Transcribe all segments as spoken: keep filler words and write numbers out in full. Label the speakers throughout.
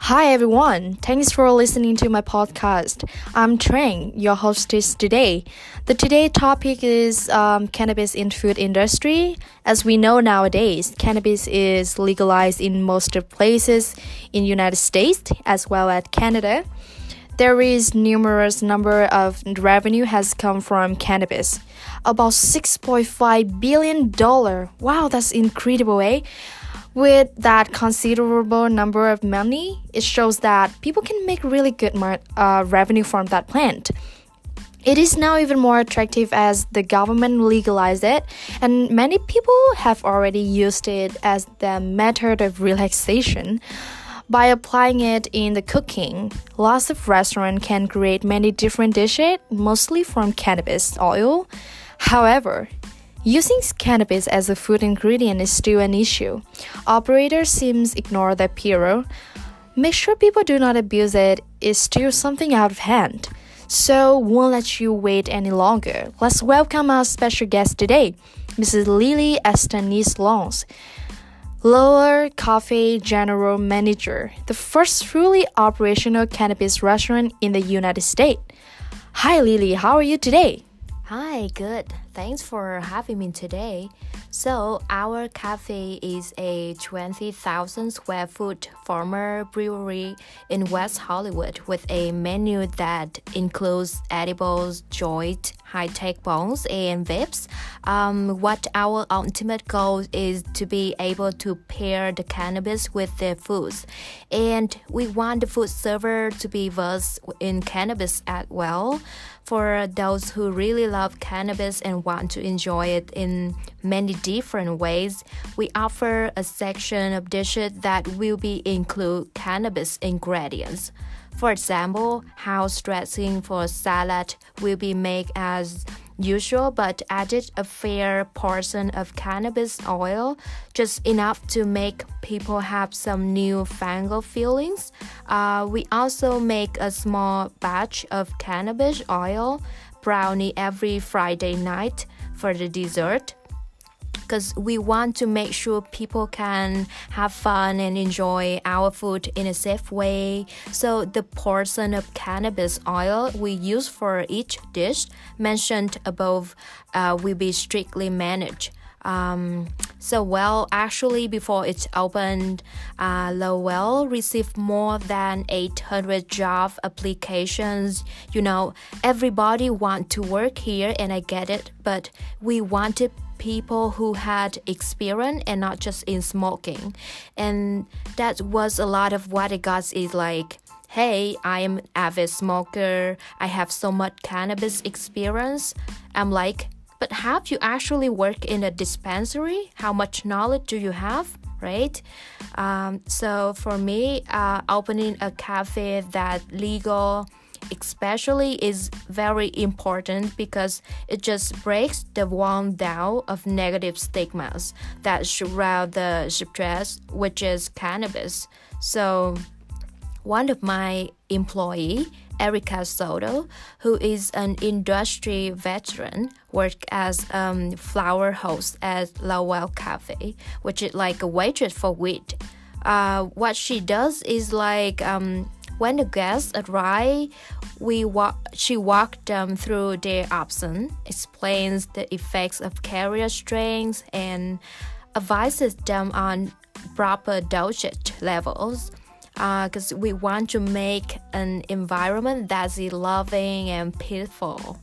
Speaker 1: Hi everyone, thanks for listening to my podcast. I'm Trang, your hostess today. The today topic is um, cannabis in food industry. As we know nowadays, cannabis is legalized in most of places in United States as well as Canada. There is numerous number of revenue has come from cannabis. About six point five billion dollars. Wow, that's incredible, eh? With that considerable number of money, it shows that people can make really good mar- uh, revenue from that plant. It is now even more attractive as the government legalized it, and many people have already used it as the method of relaxation. By applying it in the cooking, lots of restaurants can create many different dishes, mostly from cannabis oil. However, using cannabis as a food ingredient is still an issue. Operators seem to ignore the appeal. Make sure people do not abuse it is still something out of hand. So won't let you wait any longer. Let's welcome our special guest today, Missus Lily Estanis-Lons, Lower Cafe General Manager, the first fully operational cannabis restaurant in the United States. Hi Lily, how are you today?
Speaker 2: Hi, good. Thanks for having me today. So, our cafe is a twenty thousand square foot former brewery in West Hollywood with a menu that includes edibles, joint, high-tech bones, and vapes. Um, what our ultimate goal is to be able to pair the cannabis with their foods. And we want the food server to be versed in cannabis as well. For those who really love cannabis and want to enjoy it in many different ways, we offer a section of dishes that will be include cannabis ingredients. For example, house dressing for salad will be made as usual but added a fair portion of cannabis oil, just enough to make people have some newfangled feelings. Uh, we also make a small batch of cannabis oil brownie every Friday night for the dessert, because we want to make sure people can have fun and enjoy our food in a safe way. So the portion of cannabis oil we use for each dish mentioned above uh, will be strictly managed. Um, so well, actually before it opened, uh, Lowell received more than eight hundred job applications. You know, everybody want to work here and I get it, but we wanted people who had experience and not just in smoking. And that was a lot of what it got is like, hey, I am an avid smoker. I have so much cannabis experience. I'm like, but have you actually worked in a dispensary? How much knowledge do you have? Right? Um, so for me, uh, opening a cafe that legal especially is very important because it just breaks the wall down of negative stigmas that surround the stress, which is cannabis. So one of my employee, Erica Soto, who is an industry veteran, worked as um, flower host at Lowell Cafe, which is like a waitress for weed. Uh, what she does is like um, when the guests arrive, we walk, she walks them through their options, explains the effects of carrier strains, and advises them on proper dosage levels. Because uh, we want to make an environment that's loving and peaceful.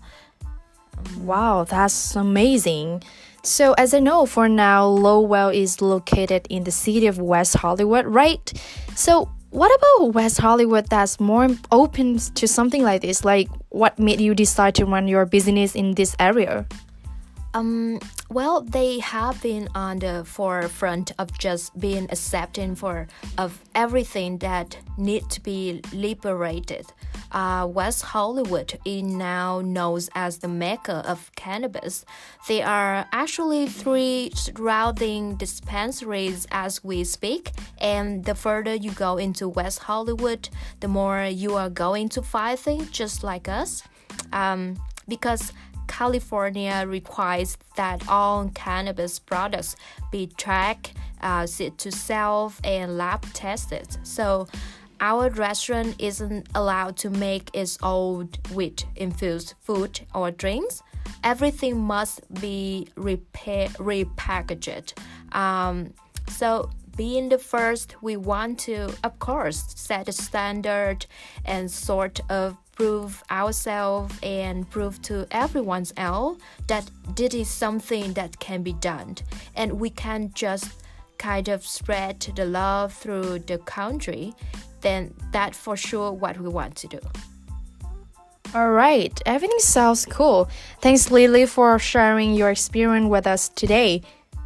Speaker 1: Wow, that's amazing. So as I know, for now, Lowell is located in the city of West Hollywood, right? So what about West Hollywood that's more open to something like this? Like, what made you decide to run your business in this area?
Speaker 2: Um, well, they have been on the forefront of just being accepting for of everything that need to be liberated. Uh, West Hollywood is now known as the mecca of cannabis. There are actually three surrounding dispensaries as we speak, and the further you go into West Hollywood, the more you are going to find things just like us. Um, because California requires that all cannabis products be tracked, uh, to sell and lab tested. So our restaurant isn't allowed to make its own wheat-infused food or drinks. Everything must be repair, repackaged. Um, so being the first, we want to, of course, set a standard and sort of prove ourselves and prove to everyone else that this is something that can be done. And we can just kind of spread the love through the country. Then that's for sure what we want to do.
Speaker 1: All right, everything sounds cool. Thanks, Lily, for sharing your experience with us today.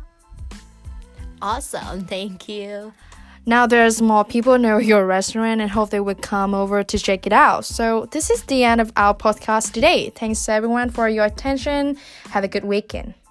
Speaker 2: Awesome, thank you.
Speaker 1: Now there's more people know your restaurant and hope they would come over to check it out. So this is the end of our podcast today. Thanks everyone for your attention. Have a good weekend.